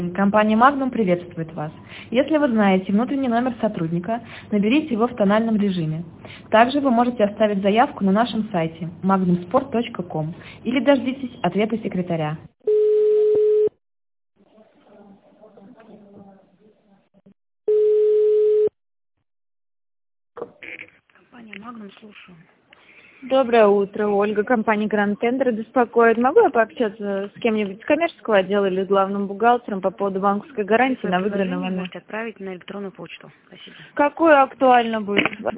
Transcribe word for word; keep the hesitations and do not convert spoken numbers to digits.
Компания Magnum приветствует вас. Если вы знаете внутренний номер сотрудника, наберите его в тональном режиме. Также вы можете оставить заявку на нашем сайте magnum sport точка com или дождитесь ответа секретаря. Компания Magnum, слушаю. Доброе утро, Ольга, компания Grand Tender беспокоит. Могу я пообщаться с кем-нибудь с коммерческого отдела или с главным бухгалтером по поводу банковской гарантии на выигранный момент? Можете отправить на электронную почту. Спасибо. Какую актуально будет?